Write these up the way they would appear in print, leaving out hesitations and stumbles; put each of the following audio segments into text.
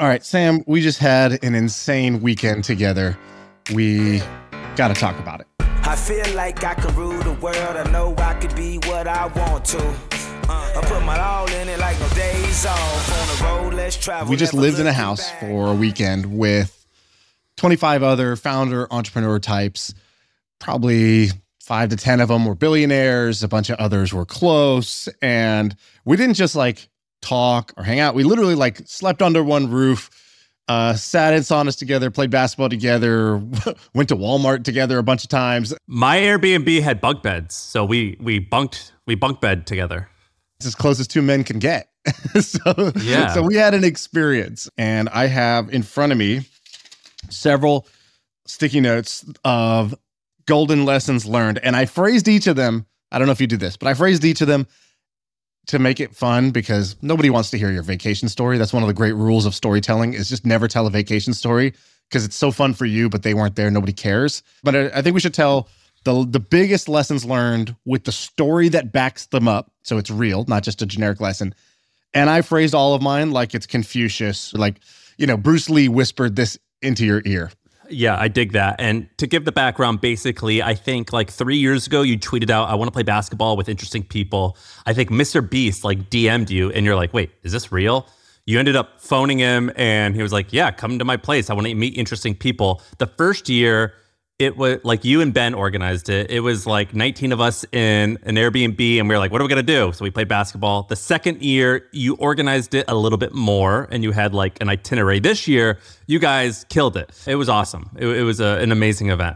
All right, Sam, we just had an insane weekend together. We got to talk about it. I feel like I can rule the world. I know I could be what I want to. I put my all in it like no days off. On the road, let's travel. We just lived in a house for a weekend with 25 other founder entrepreneur types. Probably 5 to 10 of them were billionaires. A bunch of others were close. And we didn't just like talk or hang out. We literally like slept under one roof, sat in saunas together, played basketball together, went to Walmart together a bunch of times. My Airbnb had bunk beds, so we bunked bed together. It's as close as two men can get. So we had an experience, and I have in front of me several sticky notes of golden lessons learned, and I phrased each of them. I don't know if you do this, but I phrased each of them to make it fun because nobody wants to hear your vacation story. That's one of the great rules of storytelling is just never tell a vacation story because it's so fun for you, but they weren't there. Nobody cares. But I think we should tell the biggest lessons learned with the story that backs them up. So it's real, not just a generic lesson. And I phrased all of mine like it's Confucius, like, Bruce Lee whispered this into your ear. Yeah, I dig that. And to give the background, basically, I think like 3 years ago, you tweeted out, I want to play basketball with interesting people. I think Mr. Beast like DM'd you and you're like, wait, is this real? You ended up phoning him and he was like, yeah, come to my place. I want to meet interesting people. The first year, it was like you and Ben organized it. It was like 19 of us in an Airbnb and we were like, what are we going to do? So we played basketball. The second year, you organized it a little bit more and you had like an itinerary. This year, you guys killed it. It was awesome. It was an amazing event.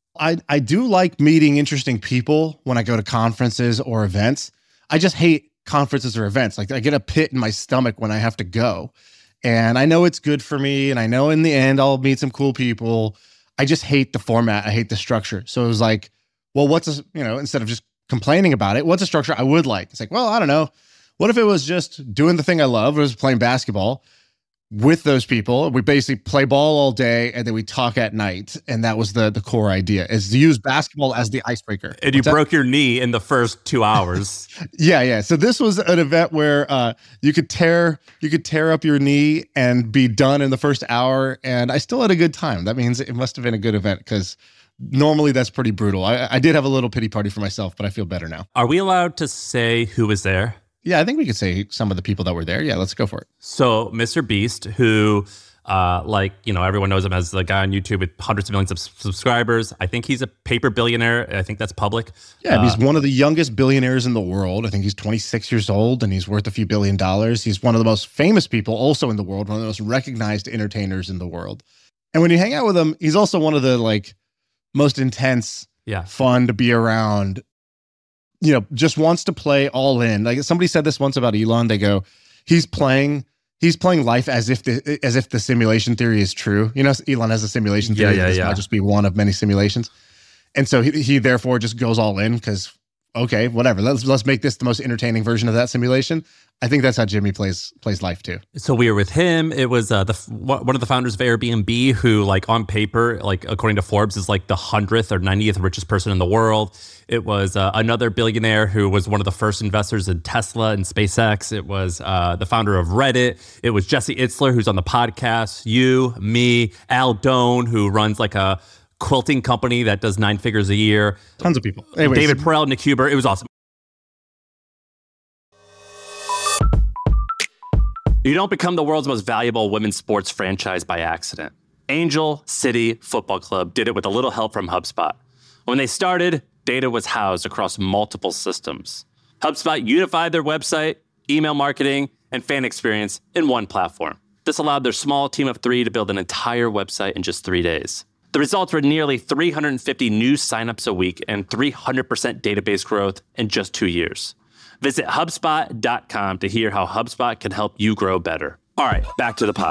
I do like meeting interesting people when I go to conferences or events. I just hate conferences or events. Like I get a pit in my stomach when I have to go. And I know it's good for me. And I know in the end, I'll meet some cool people. I just hate the format. I hate the structure. So it was like, well, instead of just complaining about it, what's a structure I would like? It's like, well, I don't know. What if it was just doing the thing I love, was playing basketball with those people? We basically play ball all day and then we talk at night. And that was the core idea, is to use basketball as the icebreaker. And you broke your knee in the first 2 hours. Yeah. So this was an event where you could tear up your knee and be done in the first hour. And I still had a good time. That means it must have been a good event because normally that's pretty brutal. I did have a little pity party for myself, but I feel better now. Are we allowed to say who was there? Yeah, I think we could say some of the people that were there. Yeah, let's go for it. So Mr. Beast, who everyone knows him as the guy on YouTube with hundreds of millions of subscribers. I think he's a paper billionaire. I think that's public. Yeah, he's one of the youngest billionaires in the world. I think he's 26 years old and he's worth a few $1 billion. He's one of the most famous people also in the world, one of the most recognized entertainers in the world. And when you hang out with him, he's also one of the most intense, fun to be around. Just wants to play all in. Like somebody said this once about Elon. They go, he's playing life as if the simulation theory is true. Elon has a simulation theory. This might just be one of many simulations. And so he therefore just goes all in because, okay, whatever. Let's make this the most entertaining version of that simulation. I think that's how Jimmy plays life too. So we were with him. It was one of the founders of Airbnb who on paper, according to Forbes, is like the 100th or 90th richest person in the world. It was another billionaire who was one of the first investors in Tesla and SpaceX. It was the founder of Reddit. It was Jesse Itzler, who's on the podcast. You, me, Al Doan, who runs a quilting company that does 9 figures a year. Tons of people. Anyways. David Perel, Nick Huber. It was awesome. You don't become the world's most valuable women's sports franchise by accident. Angel City Football Club did it with a little help from HubSpot. When they started, data was housed across multiple systems. HubSpot unified their website, email marketing, and fan experience in one platform. This allowed their small team of 3 to build an entire website in just 3 days. The results were nearly 350 new signups a week and 300% database growth in just 2 years. Visit HubSpot.com to hear how HubSpot can help you grow better. All right, back to the pod.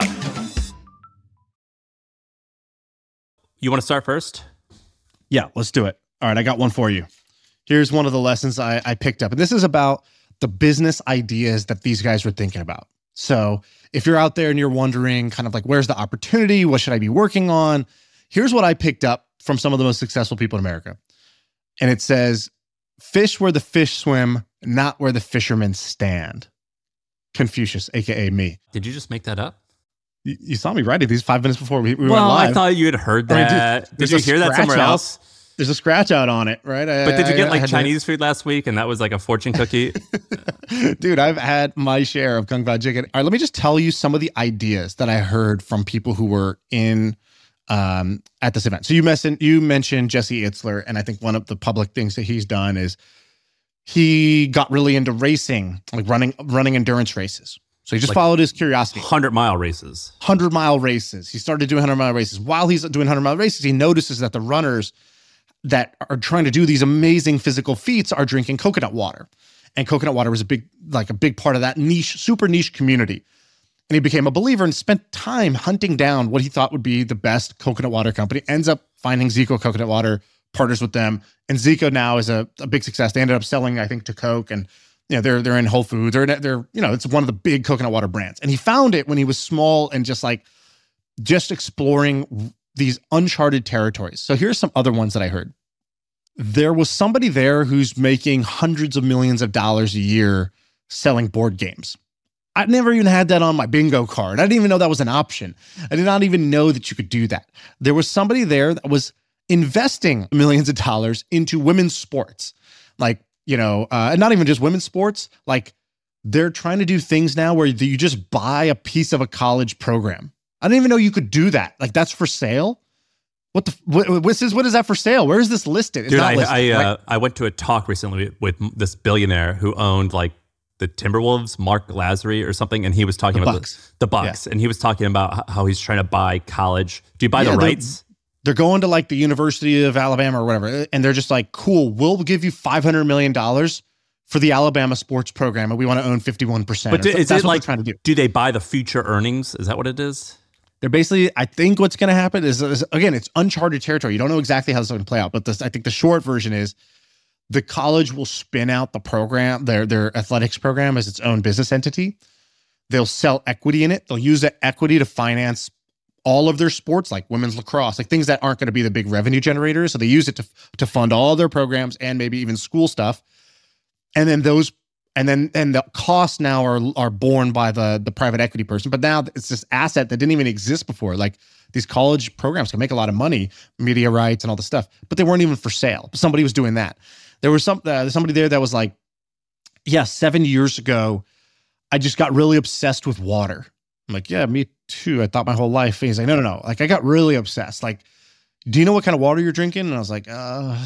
You want to start first? Yeah, let's do it. All right, I got one for you. Here's one of the lessons I picked up. And this is about the business ideas that these guys were thinking about. So if you're out there and you're wondering kind of where's the opportunity? What should I be working on? Here's what I picked up from some of the most successful people in America. And it says, fish where the fish swim, not where the fishermen stand. Confucius, aka me. Did you just make that up? You saw me writing these 5 minutes before we went live. I thought you had heard that. Did you hear that somewhere else? There's a scratch out on it, right? But did you get Chinese food last week and that was like a fortune cookie? Dude, I've had my share of Kung Pao chicken. All right, let me just tell you some of the ideas that I heard from people who were in at this event. So you mentioned Jesse Itzler, and I think one of the public things that he's done is he got really into racing, like running endurance races. So he just followed his curiosity. 100-mile races. 100-mile races. He started doing 100-mile races. While he's doing 100-mile races, he notices that the runners that are trying to do these amazing physical feats are drinking coconut water. And coconut water was a big part of that niche, super niche community. And he became a believer and spent time hunting down what he thought would be the best coconut water company. Ends up finding Zico Coconut Water, partners with them. And Zico now is a big success. They ended up selling, I think, to Coke, and they're in Whole Foods. They're it's one of the big coconut water brands. And he found it when he was small and just exploring these uncharted territories. So here's some other ones that I heard. There was somebody there who's making hundreds of millions of dollars a year selling board games. I never even had that on my bingo card. I didn't even know that was an option. I did not even know that you could do that. There was somebody there that was investing millions of dollars into women's sports. And not even just women's sports, like they're trying to do things now where you just buy a piece of a college program. I didn't even know you could do that. Like that's for sale. What is that for sale? Where is this listed? It's Dude, not listed, right? I went to a talk recently with this billionaire who owned like the Timberwolves, Mark Lazary or something, and he was talking about the Bucks, and he was talking about how he's trying to buy college. Do you buy the rights? They're going to like the University of Alabama or whatever, and they're just like, cool, we'll give you $500 million for the Alabama sports program, and we want to own 51%. But is it like, trying to do they buy the future earnings? Is that what it is? They're basically, I think what's going to happen is, again, it's uncharted territory. You don't know exactly how this is going to play out, but I think the short version is the college will spin out the program, their athletics program as its own business entity. They'll sell equity in it. They'll use that equity to finance all of their sports, like women's lacrosse, like things that aren't going to be the big revenue generators. So they use it to fund all their programs and maybe even school stuff. And then the costs now are borne by the private equity person. But now it's this asset that didn't even exist before. Like these college programs can make a lot of money, media rights and all this stuff, but they weren't even for sale. Somebody was doing that. There was somebody there that was like, 7 years ago, I just got really obsessed with water. I'm like, yeah, me too. I thought my whole life. And he's like, no. Like I got really obsessed. Like, do you know what kind of water you're drinking? And I was like,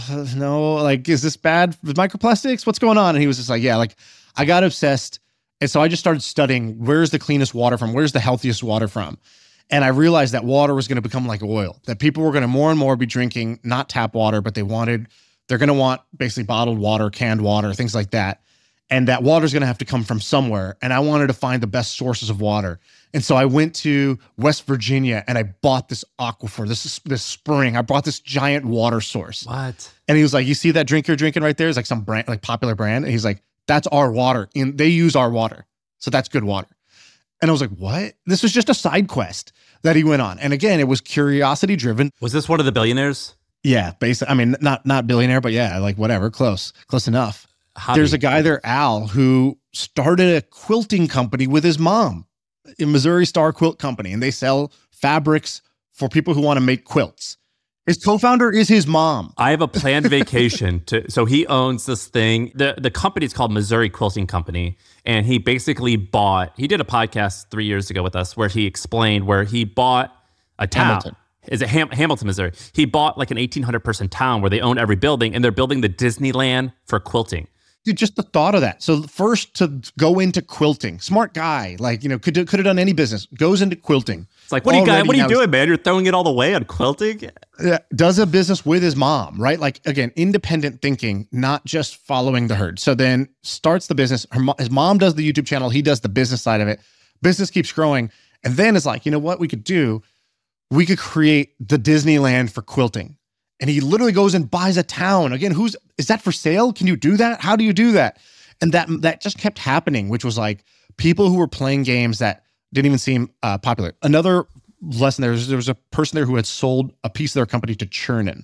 no. Like, is this bad with microplastics? What's going on? And he was just like, yeah, like I got obsessed. And so I just started studying where's the cleanest water from? Where's the healthiest water from? And I realized that water was going to become like oil, that people were going to more and more be drinking not tap water, but they're going to want basically bottled water, canned water, things like that. And that water is going to have to come from somewhere. And I wanted to find the best sources of water. And so I went to West Virginia and I bought this aquifer, this spring. I bought this giant water source. What? And he was like, you see that drink you're drinking right there? It's like some brand, like popular brand. And he's like, that's our water. And they use our water. So that's good water. And I was like, what? This was just a side quest that he went on. And again, it was curiosity driven. Was this one of the billionaires? Yeah, basically. I mean, not billionaire, but yeah, like whatever, close enough. Hobby. There's a guy there, Al, who started a quilting company with his mom, a Missouri Star Quilt Company, and they sell fabrics for people who want to make quilts. His co-founder is his mom. I have a planned vacation so he owns this thing. The company is called Missouri Quilting Company, and he basically he did a podcast 3 years ago with us where he explained where he bought a town. Hamilton. Is it Hamilton, Missouri? He bought like an 1,800 person town where they own every building, and they're building the Disneyland for quilting. Dude, just the thought of that. So first to go into quilting, smart guy, like, could have done any business, goes into quilting. It's like, what are you doing, man? You're throwing it all the way on quilting? Yeah, does a business with his mom, right? Like, again, independent thinking, not just following the herd. So then starts the business. His mom does the YouTube channel. He does the business side of it. Business keeps growing. And then it's like, you know what we could do? We could create the Disneyland for quilting. And he literally goes and buys a town. Again, is that for sale? Can you do that? How do you do that? And that just kept happening, which was like people who were playing games that didn't even seem popular. Another lesson there was a person there who had sold a piece of their company to Chernin.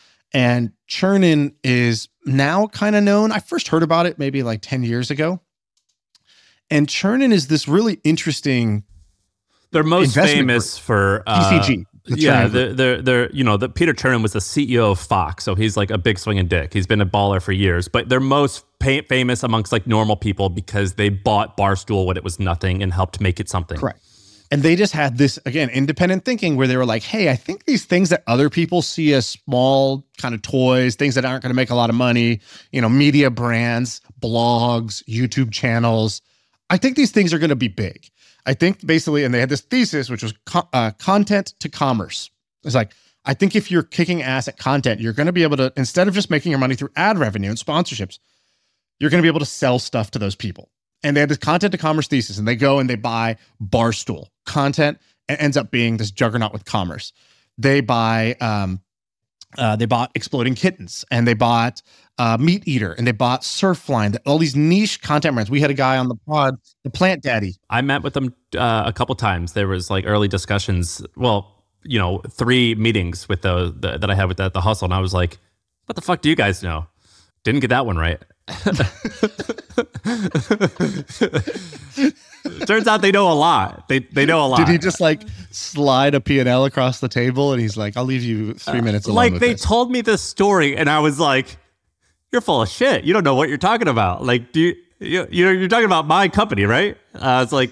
And Chernin is now kind of known. I first heard about it maybe like 10 years ago. And Chernin is this really interesting They're most famous for TCG. The Peter Chernin was the CEO of Fox, so he's like a big swinging dick. He's been a baller for years, but they're most famous amongst like normal people because they bought Barstool when it was nothing and helped make it something. Correct. And they just had this, again, independent thinking where they were like, hey, I think these things that other people see as small kind of toys, things that aren't going to make a lot of money, media brands, blogs, YouTube channels, I think these things are going to be big. I think basically, and they had this thesis, which was content to commerce. It's like, I think if you're kicking ass at content, you're going to be able to, instead of just making your money through ad revenue and sponsorships, you're going to be able to sell stuff to those people. And they had this content to commerce thesis, and they go and they buy Barstool. Content ends up being this juggernaut with commerce. They bought Exploding Kittens, and they bought Meat Eater, and they bought Surfline, all these niche content brands. We had a guy on the pod, the Plant Daddy. I met with them a couple times. There was like early discussions. Well, 3 meetings with that I had with the Hustle, and I was like, "What the fuck do you guys know?" Didn't get that one right. Turns out they know a lot. They know a lot. Did he just like slide a P&L across the table and he's like, I'll leave you 3 minutes alone with they this. Told me this story and I was like, you're full of shit. You don't know what you're talking about. Like, you're talking about my company, right? It's like,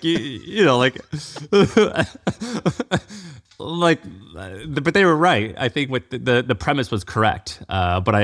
but they were right. I think what the premise was correct. But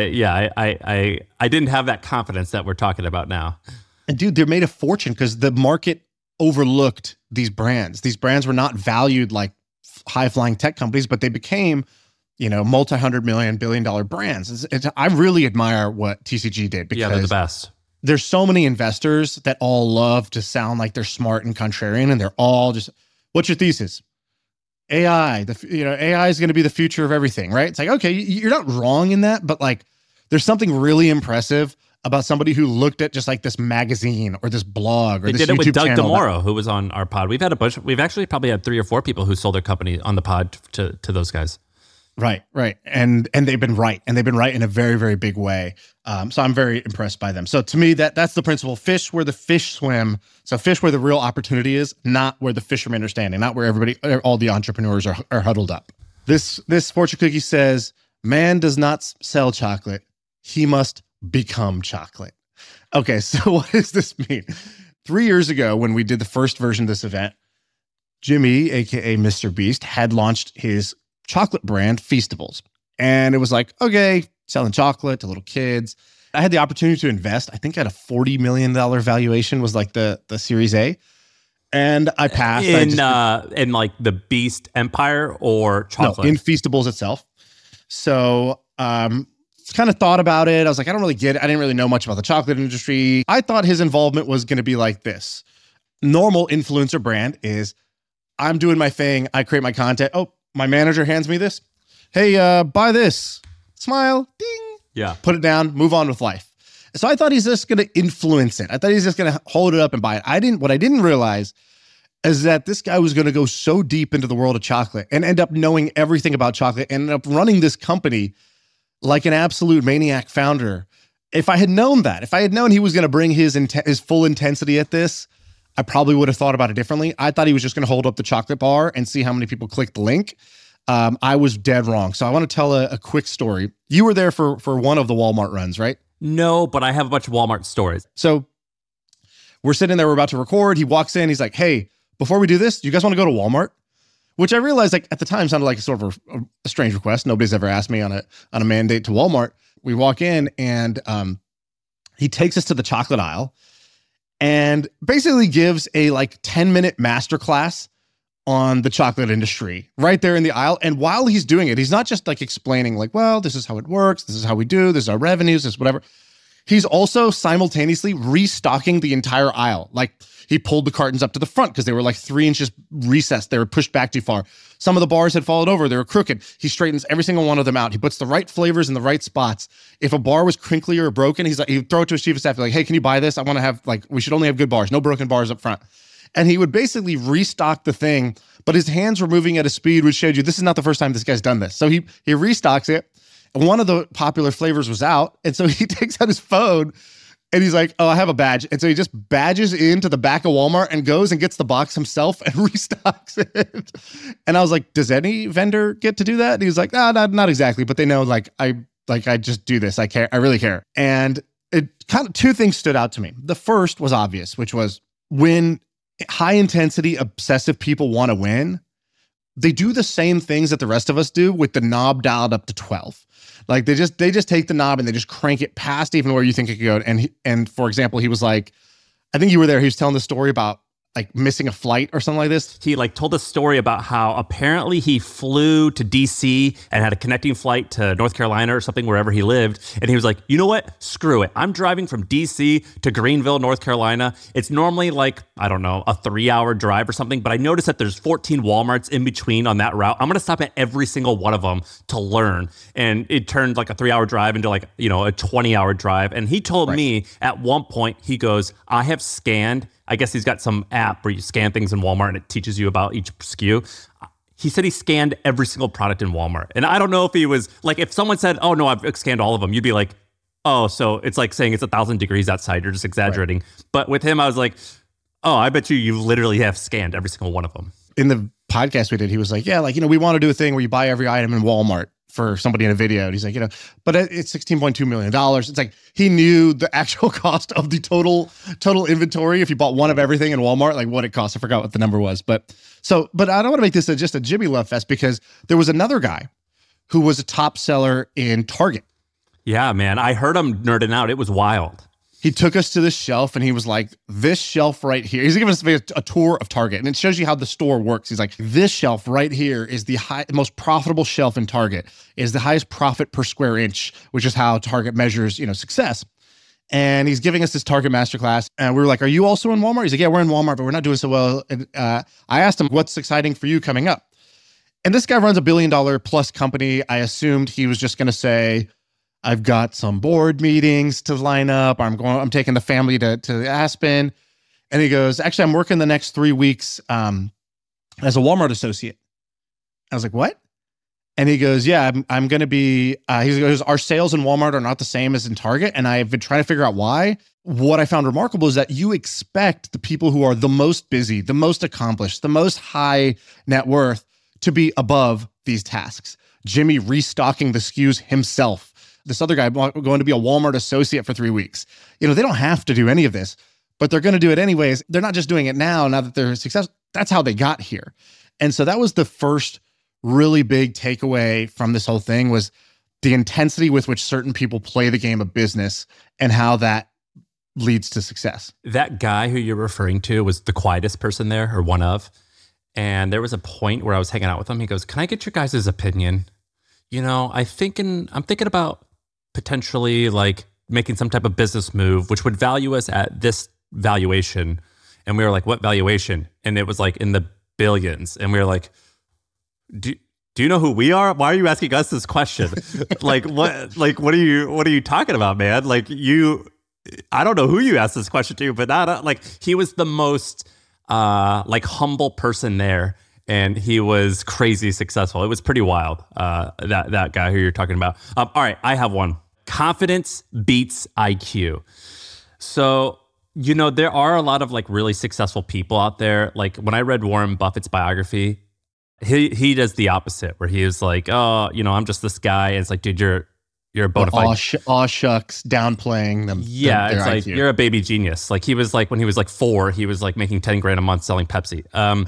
I didn't have that confidence that we're talking about now. And dude, they made a fortune because the market overlooked these brands. These brands were not valued like high-flying tech companies, but they became, multi-$100 million, billion-dollar brands. I really admire what TCG did because they're the best. There's so many investors that all love to sound like they're smart and contrarian, and they're all just, what's your thesis? AI, AI is going to be the future of everything, right? It's like, okay, you're not wrong in that, but like, there's something really impressive about somebody who looked at just like this magazine or this blog or they this did it YouTube with Doug channel. DeMoro, who was on our pod. We've had a bunch. We've actually probably had 3 or 4 people who sold their company on the pod to those guys. Right. And they've been right. And they've been right in a very, very big way. So I'm very impressed by them. So to me, that's the principle. Fish where the fish swim. So fish where the real opportunity is, not where the fishermen are standing, not where all the entrepreneurs are huddled up. This fortune cookie says, man does not sell chocolate. He must become chocolate. Okay, so what does this mean? 3 years ago, when we did the first version of this event, Jimmy, aka Mr. Beast, had launched his chocolate brand, Feastables. And it was like, okay, selling chocolate to little kids. I had the opportunity to invest, I think at a $40 million valuation was like the Series A. And I passed. In like the Beast Empire or chocolate? No, in Feastables itself. So, kind of thought about it. I was like, I don't really get it. I didn't really know much about the chocolate industry. I thought his involvement was going to be like this. Normal influencer brand is, I'm doing my thing. I create my content. Oh, my manager hands me this. Hey, buy this. Smile. Ding. Yeah. Put it down. Move on with life. So I thought he's just going to influence it. I thought he's just going to hold it up and buy it. What I didn't realize is that this guy was going to go so deep into the world of chocolate and end up knowing everything about chocolate and end up running this company like an absolute maniac founder. If I had known that, if I had known he was going to bring his full intensity at this, I probably would have thought about it differently. I thought he was just going to hold up the chocolate bar and see how many people clicked the link. I was dead wrong. So I want to tell a quick story. You were there for one of the Walmart runs, right? No, but I have a bunch of Walmart stories. So we're sitting there, we're about to record. He walks in, he's like, hey, before we do this, do you guys want to go to Walmart? Which I realized like at the time sounded like a sort of a strange request. Nobody's ever asked me on a mandate to Walmart. We walk in and he takes us to the chocolate aisle and basically gives a like 10-minute masterclass on the chocolate industry right there in the aisle. And while he's doing it, he's not just like explaining like, well, this is how it works. This is how we do. This is our revenues. This is whatever. He's also simultaneously restocking the entire aisle. Like he pulled the cartons up to the front because they were like 3 inches recessed. They were pushed back too far. Some of the bars had fallen over. They were crooked. He straightens every single one of them out. He puts the right flavors in the right spots. If a bar was crinkly or broken, he'd throw it to his chief of staff. Like, hey, can you buy this? I want to have we should only have good bars. No broken bars up front. And he would basically restock the thing, but his hands were moving at a speed which showed you this is not the first time this guy's done this. So he restocks it. And one of the popular flavors was out. And so he takes out his phone And he's like, oh, I have a badge. And so he just badges into the back of Walmart and goes and gets the box himself and restocks it. And I was like, does any vendor get to do that? And he was like, no, not exactly. But they know I just do this. I care. I really care. And it kind of, two things stood out to me. The first was obvious, which was when high intensity, obsessive people want to win, they do the same things that the rest of us do with the knob dialed up to 12. Like they just take the knob and they just crank it past even where you think it could go. And for example, he was like, I think you were there. He was telling the story about like missing a flight or something like this. He like told a story about how apparently he flew to DC and had a connecting flight to North Carolina or something, wherever he lived. And he was like, you know what? Screw it. I'm driving from DC to Greenville, North Carolina. It's normally like, I don't know, a 3-hour drive or something, but I noticed that there's 14 Walmarts in between on that route. I'm going to stop at every single one of them to learn. And it turned like a 3-hour drive into like, a 20-hour drive. And he told me at one point, he goes, I have scanned, I guess he's got some app where you scan things in Walmart and it teaches you about each SKU. He said he scanned every single product in Walmart. And I don't know if he was like, if someone said, oh no, I've scanned all of them, you'd be like, oh, so it's like saying it's 1,000 degrees outside. You're just exaggerating. Right. But with him, I was like, oh, I bet you literally have scanned every single one of them. In the podcast we did, he was like, yeah, we want to do a thing where you buy every item in Walmart for somebody in a video. And he's like, but it's $16.2 million. It's like he knew the actual cost of the total inventory if you bought one of everything in Walmart, like what it cost. I forgot what the number was. But I don't want to make this just a Jimmy Love fest, because there was another guy who was a top seller in Target. Yeah, man. I heard him nerding out. It was wild. He took us to this shelf and he was like, this shelf right here. He's giving us a tour of Target, and it shows you how the store works. He's like, this shelf right here is the most profitable shelf in Target, is the highest profit per square inch, which is how Target measures, success. And he's giving us this Target masterclass. And we were like, are you also in Walmart? He's like, yeah, we're in Walmart, but we're not doing so well. And I asked him, what's exciting for you coming up? And this guy runs $1 billion plus company. I assumed he was just going to say, I've got some board meetings to line up. I'm taking the family to Aspen. And he goes, actually, I'm working the next 3 weeks as a Walmart associate. I was like, what? And he goes, yeah, I'm going to be, he goes, our sales in Walmart are not the same as in Target. And I've been trying to figure out why. What I found remarkable is that you expect the people who are the most busy, the most accomplished, the most high net worth to be above these tasks. Jimmy restocking the SKUs himself. This other guy going to be a Walmart associate for 3 weeks. They don't have to do any of this, but they're going to do it anyways. They're not just doing it now that they're successful. That's how they got here. And so that was the first really big takeaway from this whole thing, was the intensity with which certain people play the game of business and how that leads to success. That guy who you're referring to was the quietest person there, or one of. And there was a point where I was hanging out with him. He goes, can I get your guys' opinion? I'm thinking about potentially like making some type of business move, which would value us at this valuation. And we were like, what valuation? And it was like in the billions. And we were like, do you know who we are? Why are you asking us this question? What are you talking about, man? I don't know who you asked this question to, but not he was the most humble person there. And he was crazy successful. It was pretty wild, that guy who you're talking about. All right, I have one. Confidence beats IQ. So, there are a lot of really successful people out there. Like when I read Warren Buffett's biography, he does the opposite, where he is like, oh, I'm just this guy. And it's like, dude, you're a bona fide. Aw shucks, downplaying them. Yeah, it's like, you're a baby genius. Like he was like, when he was like 4, he was like making 10 grand a month selling Pepsi.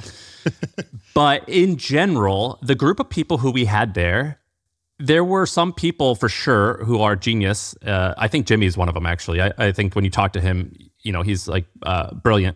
But in general, the group of people who we had there were some people for sure who are genius. I think Jimmy is one of them, actually. I think when you talk to him, he's like brilliant.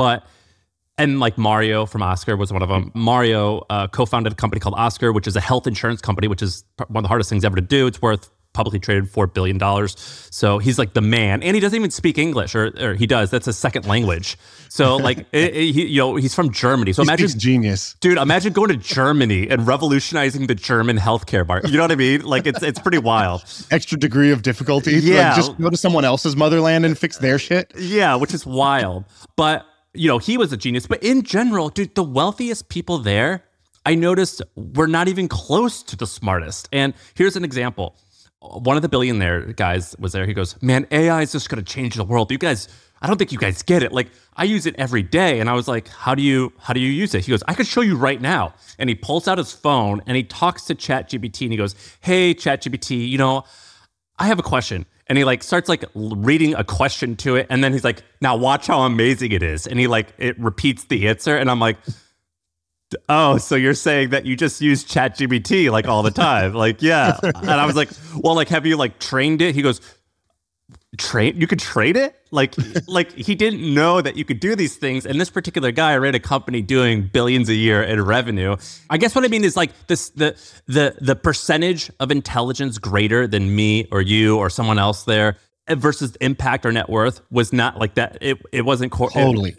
And like Mario from Oscar was one of them. Mario co-founded a company called Oscar, which is a health insurance company, which is one of the hardest things ever to do. It's worth publicly traded $4 billion. So he's like the man, and he doesn't even speak English, or he does. That's his second language. So he's from Germany. So imagine genius, dude. Imagine going to Germany and revolutionizing the German healthcare market. You know what I mean? Like it's pretty wild. Extra degree of difficulty. Yeah, just go to someone else's motherland and fix their shit. Yeah, which is wild. But he was a genius. But in general, dude, the wealthiest people there, I noticed, were not even close to the smartest. And here's an example. one of the billionaire guys was there. He goes, man, AI is just going to change the world. You guys, I don't think you guys get it. Like, I use it every day. And I was like, how do you use it? He goes, I could show you right now. And he pulls out his phone and he talks to ChatGPT and he goes, hey, ChatGPT, you know, I have a question. And he like starts like reading a question to it. And then he's like, now watch how amazing it is. And he like, it repeats the answer. And I'm like, oh, so you're saying that you just use ChatGPT like all the time? Like, yeah. And I was like, well, like, have you like trained it? He goes, you could trade it? Like he didn't know that you could do these things. And this particular guy ran a company doing billions a year in revenue. I guess what I mean is like this, the percentage of intelligence greater than me or you or someone else there versus impact or net worth was not like that. It wasn't totally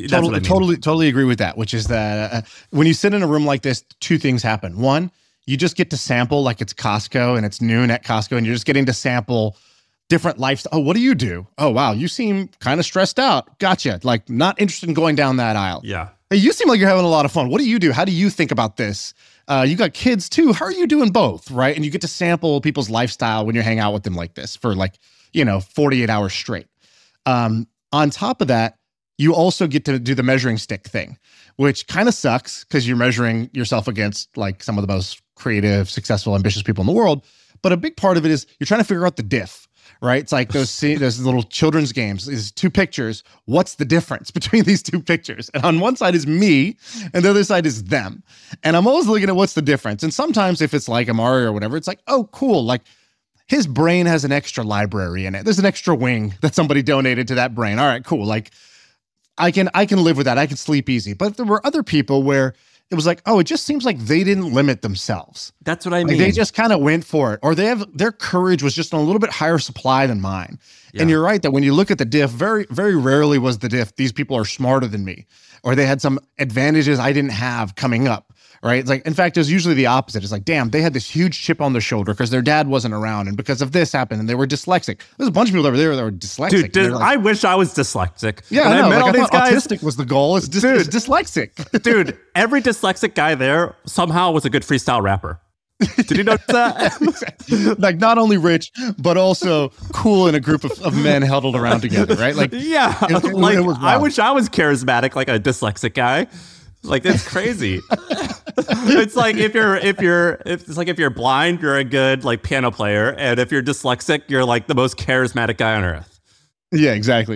agree with that, which is that when you sit in a room like this, two things happen. One, you just get to sample like it's Costco and it's noon at Costco and you're just getting to sample different lifestyle. Oh, what do you do? Oh, wow. You seem kind of stressed out. Gotcha. Like not interested in going down that aisle. Yeah. Hey, you seem like you're having a lot of fun. What do you do? How do you think about this? You got kids too. How are you doing both? Right. And you get to sample people's lifestyle when you hang out with them like this for like, 48 hours straight. On top of that, you also get to do the measuring stick thing, which kind of sucks because you're measuring yourself against like some of the most creative, successful, ambitious people in the world. But a big part of it is you're trying to figure out the diff. Right? It's like those little children's games. There's two pictures. What's the difference between these two pictures? And on one side is me, and the other side is them. And I'm always looking at what's the difference. And sometimes if it's like a Mario or whatever, it's like, oh, cool. Like his brain has an extra library in it. There's an extra wing that somebody donated to that brain. All right, cool. Like I can live with that. I can sleep easy. But there were other people where it was like, oh, it just seems like they didn't limit themselves. That's what I mean. They just kind of went for it, or their courage was just in a little bit higher supply than mine. Yeah. And you're right that when you look at the diff, very, very rarely was the diff, these people are smarter than me, or they had some advantages I didn't have coming up, right? It's like, in fact, it was usually the opposite. It's like, damn, they had this huge chip on their shoulder because their dad wasn't around, and because of this happened, and they were dyslexic. There's a bunch of people over there that were dyslexic. Dude, like, I wish I was dyslexic. Yeah, I know. Like, I these guys, autistic was the goal. It's dyslexic. Dude, every dyslexic guy there somehow was a good freestyle rapper. Did you notice that? Like not only rich, but also cool in a group of men huddled around together, right? Like, yeah, I wish I was charismatic like a dyslexic guy. Like that's crazy. It's like if you're blind, you're a good like piano player, and if you're dyslexic, you're like the most charismatic guy on earth. Yeah, exactly.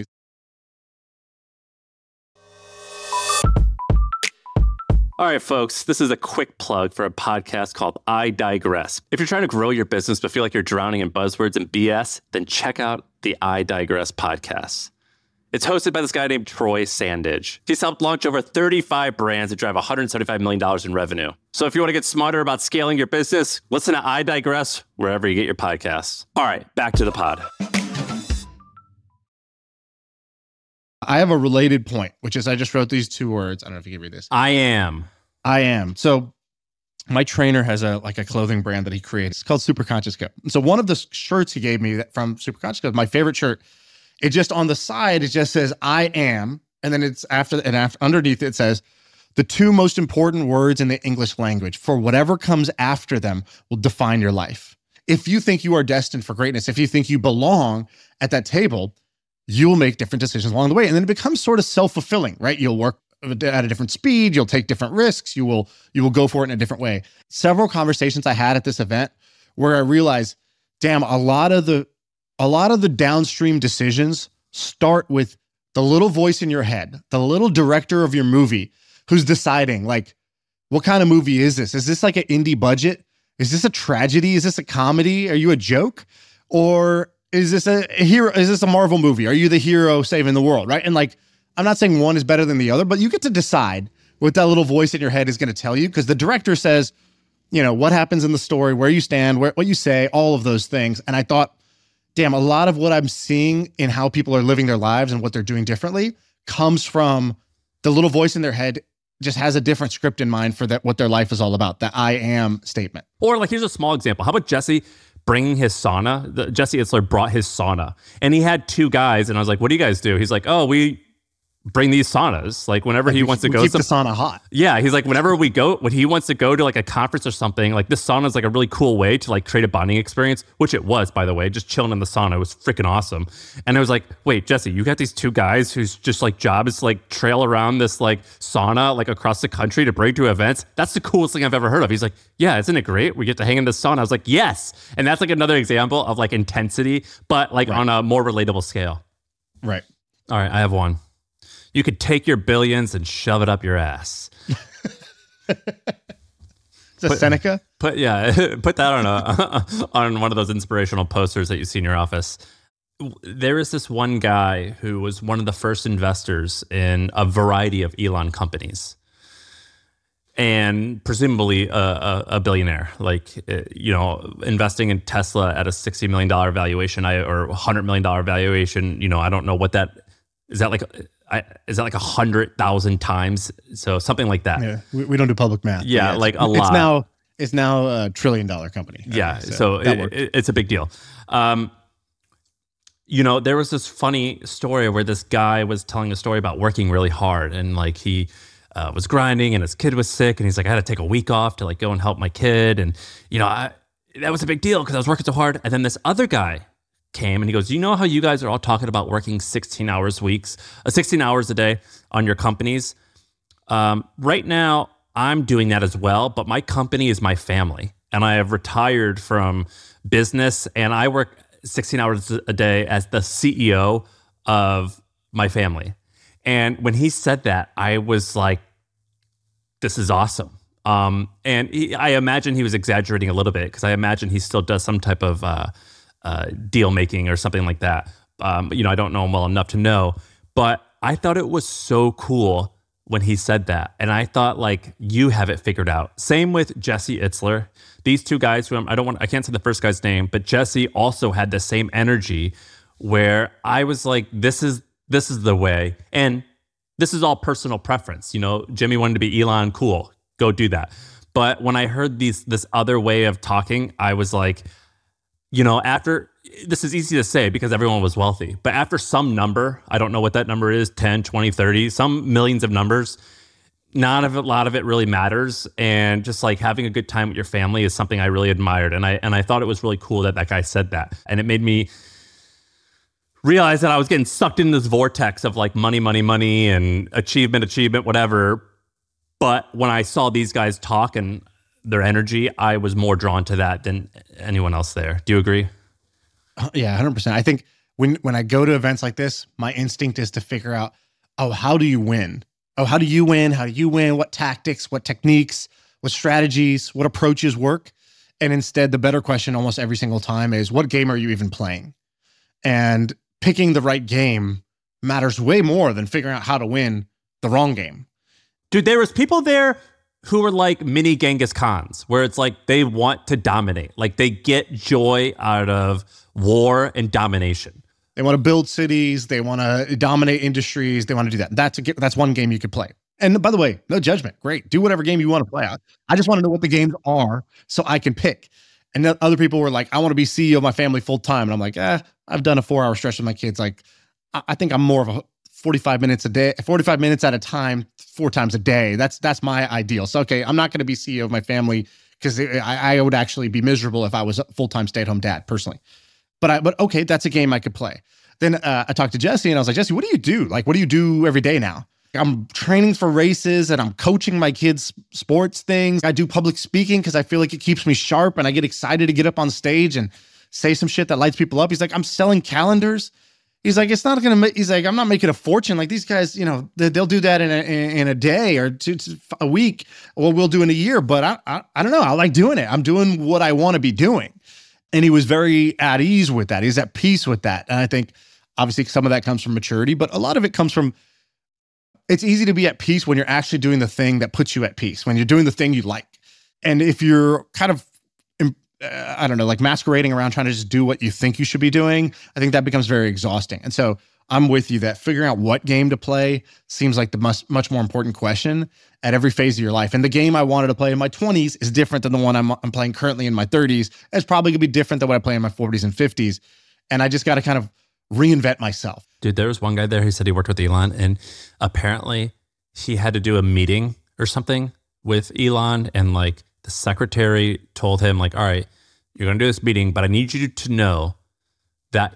All right, folks, this is a quick plug for a podcast called I Digress. If you're trying to grow your business but feel like you're drowning in buzzwords and BS, then check out the I Digress podcast. It's hosted by this guy named Troy Sandidge. He's helped launch over 35 brands that drive $175 million in revenue. So if you want to get smarter about scaling your business, listen to I Digress wherever you get your podcasts. All right, back to the pod. I have a related point, which is I just wrote these two words. I don't know if you can read this. I am. So my trainer has a clothing brand that he created. It's called Super Conscious Co. So one of the shirts he gave me from Super Conscious Co, my favorite shirt, it just on the side, it just says, I am. And then it's after underneath it says, the two most important words in the English language for whatever comes after them will define your life. If you think you are destined for greatness, if you think you belong at that table, you'll make different decisions along the way. And then it becomes sort of self-fulfilling, right? You'll work at a different speed. You'll take different risks. You will go for it in a different way. Several conversations I had at this event where I realized, damn, a lot of the downstream decisions start with the little voice in your head, the little director of your movie who's deciding like, what kind of movie is this? Is this like an indie budget? Is this a tragedy? Is this a comedy? Are you a joke? Or is this a hero? Is this a Marvel movie? Are you the hero saving the world? Right. And like, I'm not saying one is better than the other, but you get to decide what that little voice in your head is going to tell you. Because the director says, what happens in the story, where you stand, what you say, all of those things. And I thought, damn, a lot of what I'm seeing in how people are living their lives and what they're doing differently comes from the little voice in their head just has a different script in mind for that, what their life is all about, the I am statement. Or like, here's a small example. How about Jesse bringing his sauna? Jesse Itzler brought his sauna and he had two guys and I was like, what do you guys do? He's like, oh, we bring these saunas. Like whenever he wants to go, keep the sauna hot. Yeah, he's like, whenever we go, when he wants to go to like a conference or something, like this sauna is like a really cool way to like create a bonding experience, which it was, by the way, just chilling in the sauna. It was freaking awesome. And I was like, wait, Jesse, you got these two guys whose just like job is to like trail around this like sauna like across the country to bring to events. That's the coolest thing I've ever heard of. He's like, yeah, isn't it great? We get to hang in the sauna. I was like, yes. And that's like another example of like intensity, but like on a more relatable scale. Right. All right, I have one. You could take your billions and shove it up your ass. Is that Seneca? Put that on on one of those inspirational posters that you see in your office. There is this one guy who was one of the first investors in a variety of Elon companies, and presumably a billionaire. Like investing in Tesla at a $60 million valuation or $100 million valuation. I don't know what that is. That like. Is that like 100,000 times? So something like that. Yeah, we don't do public math. Yeah, like a lot. It's now a $1 trillion company. Yeah, so it's a big deal. There was this funny story where this guy was telling a story about working really hard, and like he was grinding, and his kid was sick, and he's like, I had to take a week off to like go and help my kid, and that was a big deal because I was working so hard. And then this other guy came and he goes, you know how you guys are all talking about working 16 hours a day on your companies? Right now, I'm doing that as well, but my company is my family. And I have retired from business and I work 16 hours a day as the CEO of my family. And when he said that, I was like, this is awesome. I imagine he was exaggerating a little bit because I imagine he still does some type of deal making or something like that. I don't know him well enough to know, but I thought it was so cool when he said that. And I thought like, you have it figured out. Same with Jesse Itzler. These two guys who I can't say the first guy's name, but Jesse also had the same energy where I was like, this is the way. And this is all personal preference. Jimmy wanted to be Elon, cool, go do that. But when I heard this other way of talking, I was like, after, this is easy to say because everyone was wealthy, but after some number, I don't know what that number is, 10, 20, 30, some millions of numbers, not a lot of it really matters. And just like having a good time with your family is something I really admired. And I thought it was really cool that guy said that. And it made me realize that I was getting sucked into this vortex of like money, and achievement, whatever. But when I saw these guys talk and their energy, I was more drawn to that than anyone else there. Do you agree? Yeah, 100%. I think when I go to events like this, my instinct is to figure out, how do you win? How do you win? How do you win? What tactics, what techniques, what strategies, what approaches work? And instead, the better question almost every single time is, what game are you even playing? And picking the right game matters way more than figuring out how to win the wrong game. Dude, there was people there who are like mini Genghis Khans, where it's like they want to dominate. Like they get joy out of war and domination. They want to build cities. They want to dominate industries. They want to do that. That's one game you could play. And by the way, no judgment. Great. Do whatever game you want to play. I just want to know what the games are so I can pick. And other people were like, I want to be CEO of my family full time. And I'm like, I've done a 4-hour stretch with my kids. Like, I think I'm more of a 45 minutes a day, 45 minutes at a time, 4 times a day. That's my ideal. So, okay, I'm not going to be CEO of my family because I would actually be miserable if I was a full-time stay-at-home dad personally. But okay, that's a game I could play. Then I talked to Jesse and I was like, Jesse, what do you do? Like, what do you do every day now? I'm training for races and I'm coaching my kids' sports things. I do public speaking because I feel like it keeps me sharp and I get excited to get up on stage and say some shit that lights people up. He's like, I'm selling calendars. He's like, it's not going to he's like, I'm not making a fortune. Like these guys, they'll do that in a day or a week. Well, we'll do in a year, but I don't know. I like doing it. I'm doing what I want to be doing. And he was very at ease with that. He's at peace with that. And I think obviously some of that comes from maturity, but a lot of it comes from, it's easy to be at peace when you're actually doing the thing that puts you at peace, when you're doing the thing you like. And if you're kind of, like masquerading around trying to just do what you think you should be doing, I think that becomes very exhausting. And so I'm with you that figuring out what game to play seems like the much more important question at every phase of your life. And the game I wanted to play in my 20s is different than the one I'm playing currently in my 30s. It's probably going to be different than what I play in my 40s and 50s. And I just got to kind of reinvent myself. Dude, there was one guy there who said he worked with Elon, and apparently he had to do a meeting or something with Elon, and like the secretary told him like, all right, you're going to do this meeting, but I need you to know that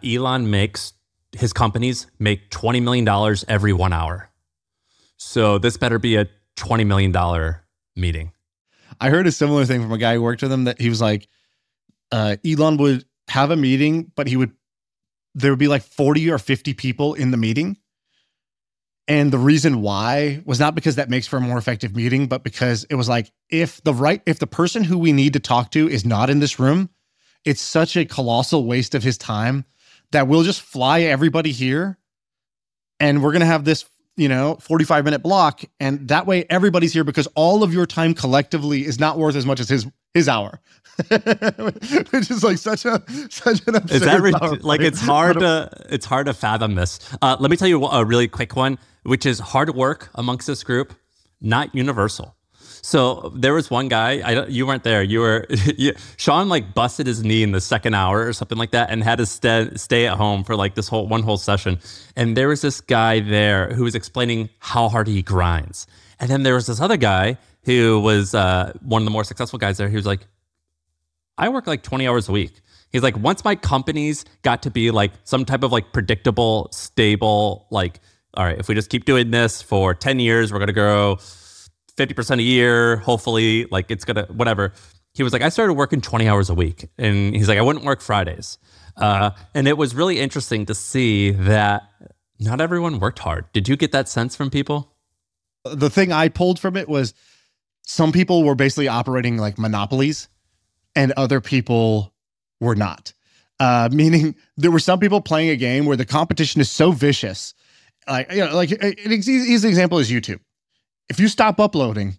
his companies make $20 million every 1 hour. So this better be a $20 million meeting. I heard a similar thing from a guy who worked with him, that he was like, Elon would have a meeting, but there would be like 40 or 50 people in the meeting. And the reason why was not because that makes for a more effective meeting, but because it was like, if the person who we need to talk to is not in this room, it's such a colossal waste of his time that we'll just fly everybody here and we're going to have this, 45-minute block. And that way everybody's here, because all of your time collectively is not worth as much as his hour. Which is like such an absurd. Is that like it's hard to fathom this. Let me tell you a really quick one, which is hard work amongst this group, not universal. So there was one guy, you weren't there. Sean like busted his knee in the second hour or something like that, and had to stay at home for like this whole session. And there was this guy there who was explaining how hard he grinds. And then there was this other guy who was one of the more successful guys there. He was like, I work like 20 hours a week. He's like, once my companies got to be like some type of like predictable, stable, like, all right, if we just keep doing this for 10 years, we're going to grow 50% a year, hopefully, like it's going to, whatever. He was like, I started working 20 hours a week. And he's like, I wouldn't work Fridays. And it was really interesting to see that not everyone worked hard. Did you get that sense from people? The thing I pulled from it was some people were basically operating like monopolies and other people were not. Meaning there were some people playing a game where the competition is so vicious. Like an easy example is YouTube. If you stop uploading,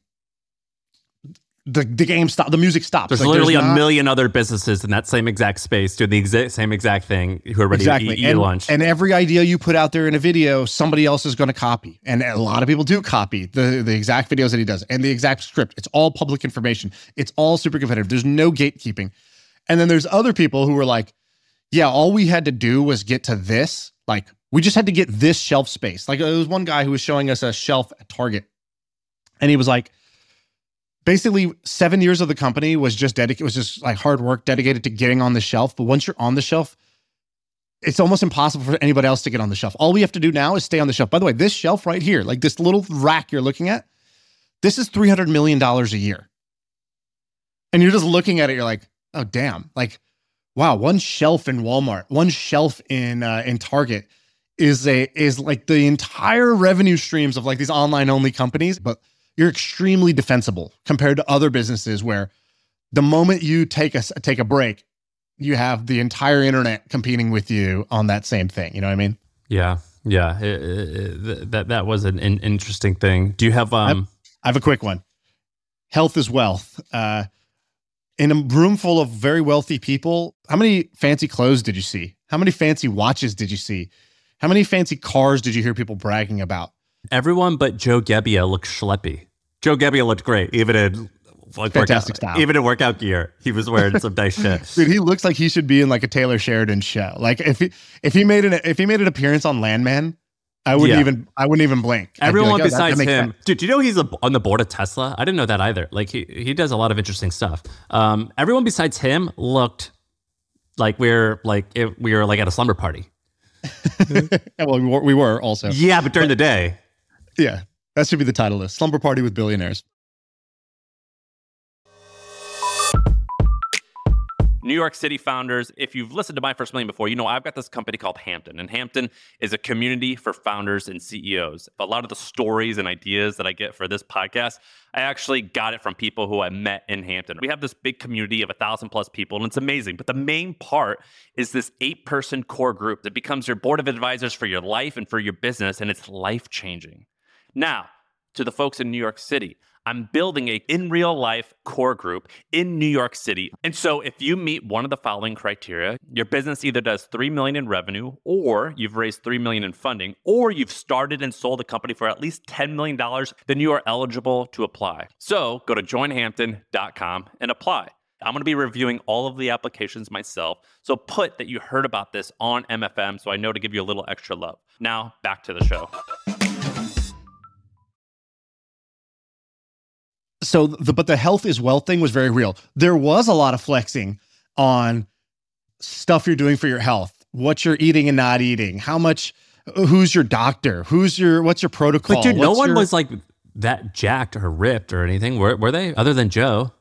the game stops, the music stops. There's literally a million other businesses in that same exact space doing the same exact thing who are ready to eat lunch. And every idea you put out there in a video, somebody else is going to copy. And a lot of people do copy the exact videos that he does and the exact script. It's all public information. It's all super competitive. There's no gatekeeping. And then there's other people who were like, yeah, all we had to do was get to this. Like, we just had to get this shelf space. Like, there was one guy who was showing us a shelf at Target. And he was like, basically 7 years of the company was just like hard work dedicated to getting on the shelf. But once you're on the shelf, it's almost impossible for anybody else to get on the shelf. All we have to do now is stay on the shelf. By the way, this shelf right here, like this little rack you're looking at, this is $300 million a year. And you're just looking at it, you're like, oh, damn. Like, wow, one shelf in Walmart, one shelf in Target is like the entire revenue streams of like these online only companies. But you're extremely defensible compared to other businesses where the moment you take a break, you have the entire internet competing with you on that same thing. You know what I mean? Yeah. That was an interesting thing. Do you have? I have a quick one. Health is wealth. In a room full of very wealthy people, how many fancy clothes did you see? How many fancy watches did you see? How many fancy cars did you hear people bragging about? Everyone but Joe Gebbia looked schleppy. Joe Gebbia looked great, even in like fantastic style. Even in workout gear, he was wearing some nice shit. Dude, he looks like he should be in like a Taylor Sheridan show. Like if he made an appearance on Landman, I wouldn't even blink. Everyone like, besides him, sense. Dude. Do you know he's on the board of Tesla? I didn't know that either. Like he does a lot of interesting stuff. Everyone besides him looked like we were like at a slumber party. Well, we were also. Yeah, but during the day. Yeah, that should be the title list. Slumber Party with Billionaires. New York City founders, if you've listened to My First Million before, you know I've got this company called Hampton. And Hampton is a community for founders and CEOs. A lot of the stories and ideas that I get for this podcast, I actually got it from people who I met in Hampton. We have this big community of 1,000 plus people, and it's amazing. But the main part is this 8-person core group that becomes your board of advisors for your life and for your business, and it's life-changing. Now, to the folks in New York City, I'm building a in real life core group in New York City. And so if you meet one of the following criteria, your business either does $3 million in revenue, or you've raised $3 million in funding, or you've started and sold a company for at least $10 million, then you are eligible to apply. So go to joinhampton.com and apply. I'm going to be reviewing all of the applications myself. So put that you heard about this on MFM so I know to give you a little extra love. Now, back to the show. So, but the health is wealth thing was very real. There was a lot of flexing on stuff you're doing for your health, what you're eating and not eating, how much, who's your doctor, what's your protocol. But dude, no one was like that jacked or ripped or anything, were they? Other than Joe?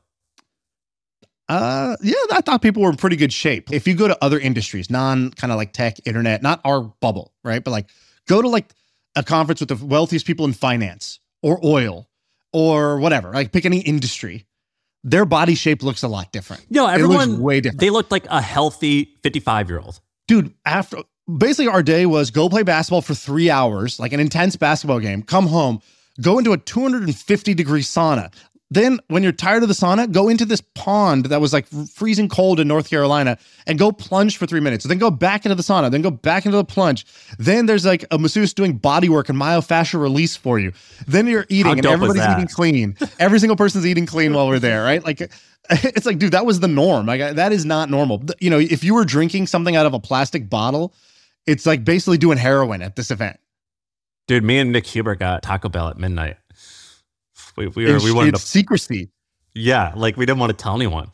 Yeah, I thought people were in pretty good shape. If you go to other industries, kind of like tech, internet, not our bubble, right? But like go to like a conference with the wealthiest people in finance or oil or whatever, like pick any industry. Their body shape looks a lot different. No, everyone, it looks way different. They looked like a healthy 55-year-old. Dude, basically our day was go play basketball for 3 hours, like an intense basketball game, come home, go into a 250-degree sauna. Then when you're tired of the sauna, go into this pond that was like freezing cold in North Carolina and go plunge for 3 minutes. Then go back into the sauna, then go back into the plunge. Then there's like a masseuse doing body work and myofascial release for you. Then you're eating and everybody's eating clean. Every single person's eating clean while we're there, right? Like, it's like, dude, that was the norm. Like, that is not normal. You know, if you were drinking something out of a plastic bottle, it's like basically doing heroin at this event. Dude, me and Nick Huber got Taco Bell at midnight. We wanted secrecy. Yeah, like we didn't want to tell anyone.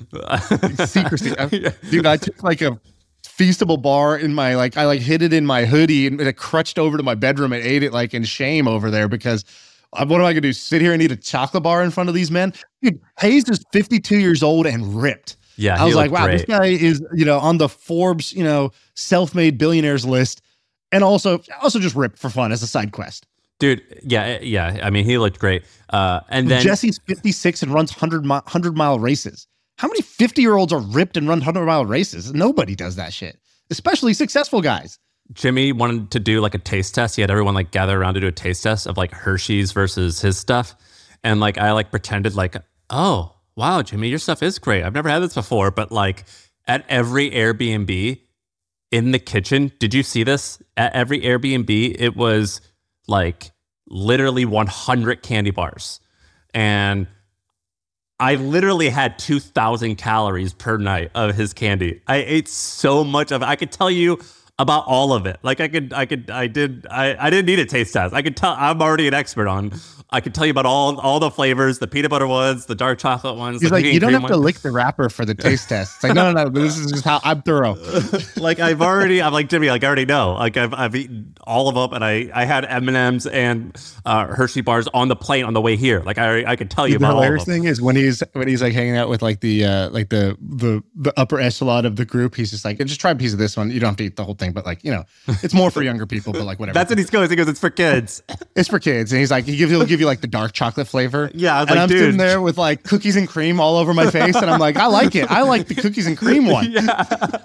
Secrecy. Dude, I took like a Feastable bar in my, I hid it in my hoodie and it crutched over to my bedroom and ate it like in shame over there because what am I going to do? Sit here and eat a chocolate bar in front of these men? Dude, Hayes is 52 years old and ripped. Yeah, I was like, wow, great. This guy is, on the Forbes, self-made billionaires list, and also just ripped for fun as a side quest. Dude, yeah. I mean, he looked great. And then Jesse's 56 and runs 100-mile races. How many 50-year-olds are ripped and run 100-mile races? Nobody does that shit, especially successful guys. Jimmy wanted to do like a taste test. He had everyone like gather around to do a taste test of like Hershey's versus his stuff. And like, I like pretended like, oh, wow, Jimmy, your stuff is great. I've never had this before. But like at every Airbnb in the kitchen, did you see this? At every Airbnb, it was like literally 100 candy bars. And I literally had 2,000 calories per night of his candy. I ate so much of it. I could tell you about all of it. Like I didn't need a taste test. I could tell, I'm already an expert on. I could tell you about all the flavors, the peanut butter ones, the dark chocolate ones. He's like, you don't have to lick the wrapper for the taste test. It's like, no, this is just how I'm thorough. Like I'm like, Jimmy, like I already know. Like I've eaten all of them, and I had M&Ms and Hershey bars on the plane on the way here. Like I could tell you about all of them. The hilarious thing is when he's like hanging out with like the upper echelon of the group, he's just like, just try a piece of this one. You don't have to eat the whole thing, but like, it's more for younger people, but like whatever. That's what he goes, it's for kids. It's for kids. And he's like, he'll give you like the dark chocolate flavor. Yeah, I was and like, I'm dude, sitting there with like cookies and cream all over my face, and I'm like, I like it. I like the cookies and cream one. Yeah.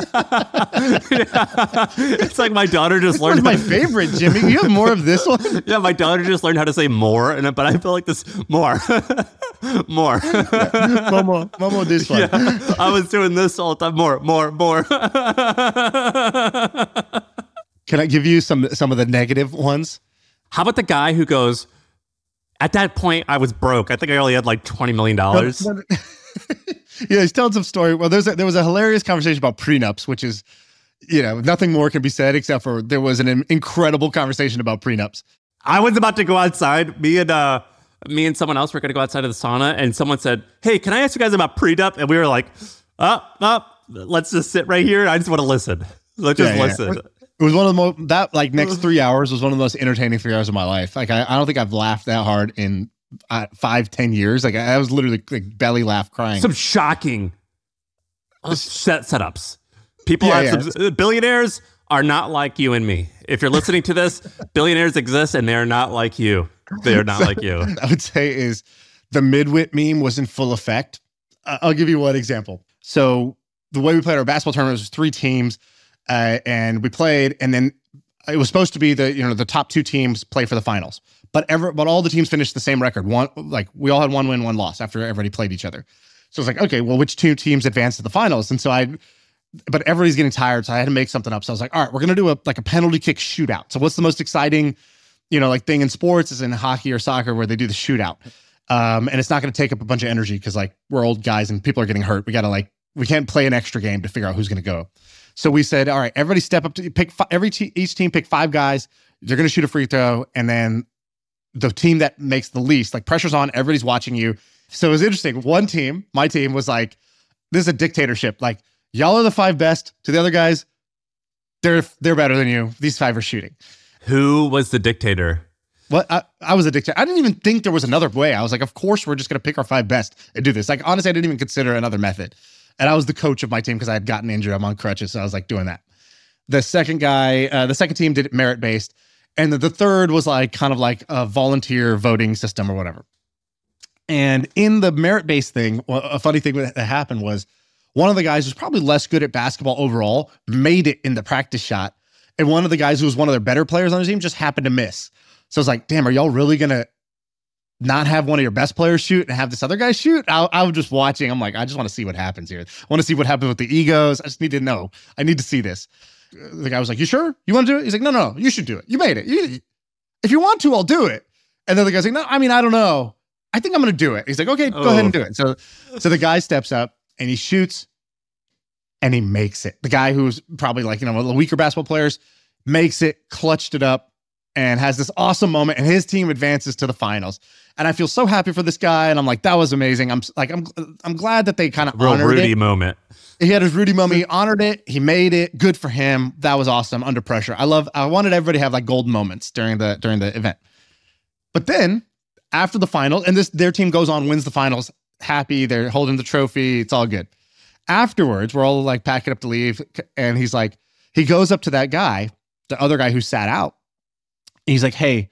It's like my daughter just learned. My favorite, Jimmy. You have more of this one? Yeah, my daughter just learned how to say more, but I feel like this more. More. Yeah. Momo, this one. Yeah. I was doing this all the time. More. Can I give you some of the negative ones? How about the guy who goes, at that point, I was broke. I think I only had like $20 million. Yeah, he's telling some story. Well, there was a hilarious conversation about prenups, which is, nothing more can be said except for there was an incredible conversation about prenups. I was about to go outside. Me and someone else were going to go outside of the sauna, and someone said, hey, can I ask you guys about prenup? And we were like, let's just sit right here. I just want to listen. Let's just listen. It was one of the most, next 3 hours was one of the most entertaining 3 hours of my life. Like, I don't think I've laughed that hard in 5-10 years. Like, I was literally like belly laugh crying. Some shocking setups. People billionaires are not like you and me. If you're listening to this, billionaires exist and they're not like you. They're not like you. I would say is the midwit meme was in full effect. I'll give you one example. So the way we played our basketball tournament was 3 teams. And we played, and then it was supposed to be the top 2 teams play for the finals. But all the teams finished the same record. We all had 1 win, 1 loss after everybody played each other. So it's like, okay, well, which 2 teams advanced to the finals? And so but everybody's getting tired, so I had to make something up. So I was like, all right, we're gonna do a penalty kick shootout. So what's the most exciting, thing in sports is in hockey or soccer where they do the shootout. And it's not going to take up a bunch of energy because like we're old guys and people are getting hurt. We got to we can't play an extra game to figure out who's going to go. So we said, all right, everybody step up to pick each team pick 5 guys. They're going to shoot a free throw. And then the team that makes the least, like pressure's on, everybody's watching you. So it was interesting. One team, my team was like, this is a dictatorship. Like y'all are the 5 best. To the other guys, they're better than you. These 5 are shooting. Who was the dictator? Well, I was a dictator. I didn't even think there was another way. I was like, of course, we're just going to pick our 5 best and do this. Like, honestly, I didn't even consider another method. And I was the coach of my team because I had gotten injured. I'm on crutches. So I was like doing that. The second team did it merit-based. And the third was like kind of like a volunteer voting system or whatever. And in the merit-based thing, a funny thing that happened was one of the guys who's probably less good at basketball overall made it in the practice shot. And one of the guys who was one of their better players on the team just happened to miss. So I was like, damn, are y'all really going to not have one of your best players shoot and have this other guy shoot? I was just watching. I'm like, I just want to see what happens here. I want to see what happens with the egos. I just need to know. I need to see this. The guy was like, you sure? You want to do it? He's like, no, you should do it. You made it. If you want to, I'll do it. And then the guy's like, no, I mean, I don't know. I think I'm going to do it. He's like, okay, go ahead and do it. So the guy steps up and he shoots and he makes it. The guy who's probably like, one of the weaker basketball players makes it, clutched it up, and has this awesome moment, and his team advances to the finals. And I feel so happy for this guy, and I'm like, that was amazing. I'm glad that they kind of honored Rudy it. moment. He had his Rudy moment. He honored it. He made it. Good for him. That was awesome. Under pressure. I wanted everybody to have like golden moments during the event. But then after the final, and their team goes on, wins the finals, happy. They're holding the trophy. It's all good. Afterwards, we're all like packing up to leave, and he's like, he goes up to that guy, the other guy who sat out. He's like, hey,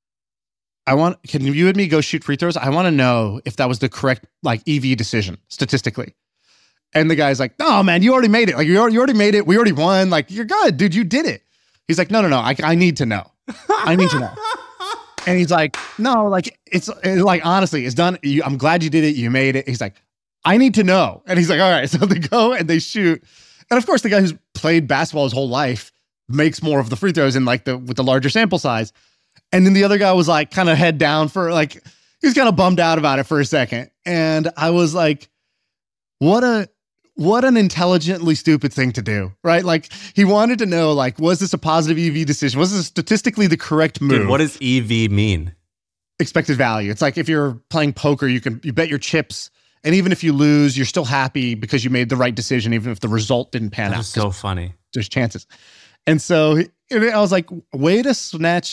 can you and me go shoot free throws? I want to know if that was the correct like EV decision statistically. And the guy's like, no, man, you already made it. Like you already made it. We already won. Like you're good, dude. You did it. He's like, no. I need to know. I need to know. And he's like, no, like it's like, honestly, it's done. I'm glad you did it. You made it. He's like, I need to know. And he's like, all right. So they go and they shoot. And of course, the guy who's played basketball his whole life makes more of the free throws with the larger sample size. And then the other guy was like kind of head down for like, he was kind of bummed out about it for a second. And I was like, what an intelligently stupid thing to do, right? Like he wanted to know, like, was this a positive EV decision? Was this statistically the correct move? Dude, what does EV mean? Expected value. It's like if you're playing poker, you bet your chips. And even if you lose, you're still happy because you made the right decision, even if the result didn't pan out. That's so funny. There's chances. And so I was like, way to snatch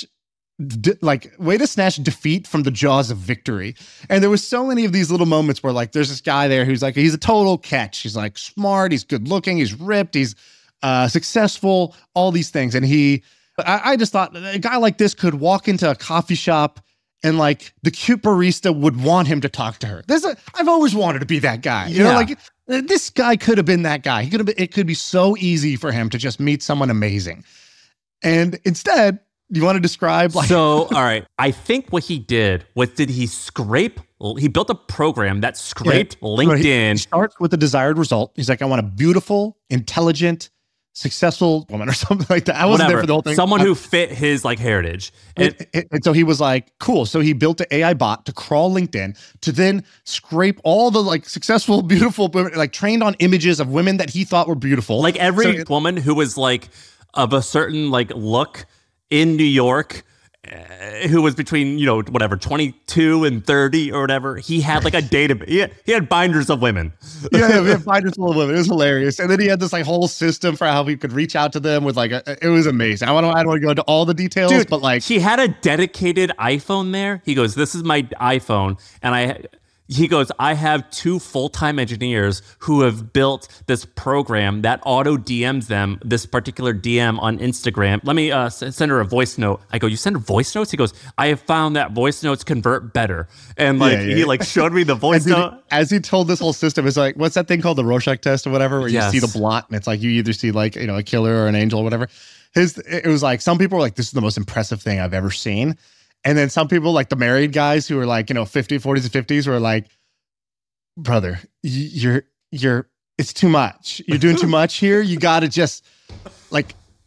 defeat from the jaws of victory. And there was so many of these little moments where like, there's this guy there who's like, he's a total catch. He's like smart. He's good looking. He's ripped. He's successful, all these things. And I just thought a guy like this could walk into a coffee shop and like the cute barista would want him to talk to her. I've always wanted to be that guy. You know, like this guy could have been that guy. It could be so easy for him to just meet someone amazing. And instead, you want to describe like... So, all right. I think what he did was he built a program that scraped LinkedIn. He starts with the desired result. He's like, I want a beautiful, intelligent, successful woman or something like that. I wasn't there for the whole thing. Someone who fit his like heritage. And so he was like, cool. So he built an AI bot to crawl LinkedIn to then scrape all the like successful, beautiful women, like trained on images of women that he thought were beautiful. Like every woman who was like of a certain like look in New York, who was between, 22 and 30 or whatever. He had like a database. He had binders of women. Yeah, we had binders full of women. It was hilarious. And then he had this like whole system for how we could reach out to them with like, it was amazing. I don't want to go into all the details, dude, but like. He had a dedicated iPhone there. He goes, this is my iPhone. And he goes, I have 2 full-time engineers who have built this program that auto DMs them this particular DM on Instagram. Let me send her a voice note. I go, you send her voice notes? He goes, I have found that voice notes convert better. And like he like showed me the voice note. As he told this whole system, it's like, what's that thing called? The Rorschach test or whatever, where you see the blot and it's like you either see like, a killer or an angel or whatever. It was like, some people were like, this is the most impressive thing I've ever seen. And then some people, like the married guys who are like, 40s and 50s, were like, brother, you're it's too much. You're doing too much here. You got to just like,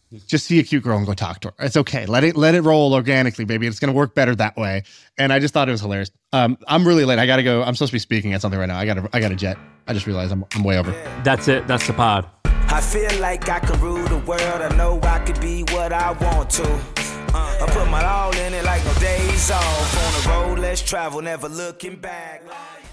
just see a cute girl and go talk to her. It's okay. Let it roll organically, baby. It's going to work better that way. And I just thought it was hilarious. I'm really late. I got to go. I'm supposed to be speaking at something right now. I got a jet. I just realized I'm way over. That's it. That's the pod. I feel like I can rule the world. I know I could be what I want to. I put my all in it like no days off. On the road, let's travel, never looking back.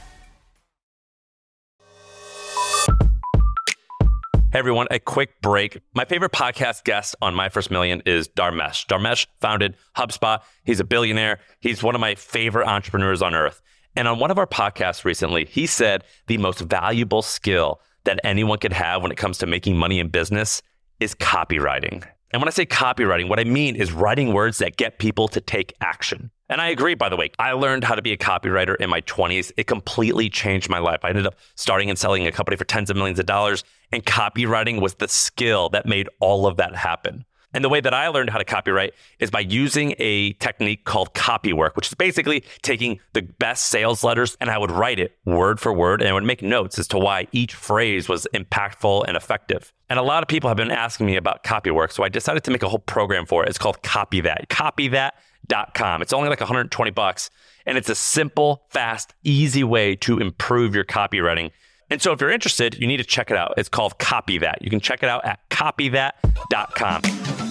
Hey everyone, a quick break. My favorite podcast guest on My First Million is Dharmesh. Dharmesh founded HubSpot. He's a billionaire. He's one of my favorite entrepreneurs on earth. And on one of our podcasts recently, he said the most valuable skill that anyone could have when it comes to making money in business is copywriting. And when I say copywriting, what I mean is writing words that get people to take action. And I agree, by the way. I learned how to be a copywriter in my 20s. It completely changed my life. I ended up starting and selling a company for tens of millions of dollars, and copywriting was the skill that made all of that happen. And the way that I learned how to copywrite is by using a technique called copywork, which is basically taking the best sales letters and I would write it word for word and I would make notes as to why each phrase was impactful and effective. And a lot of people have been asking me about copywork, so I decided to make a whole program for it. It's called CopyThat. CopyThat.com. It's only like $120, and it's a simple, fast, easy way to improve your copywriting. And so if you're interested, you need to check it out. It's called CopyThat. You can check it out at CopyThat.com.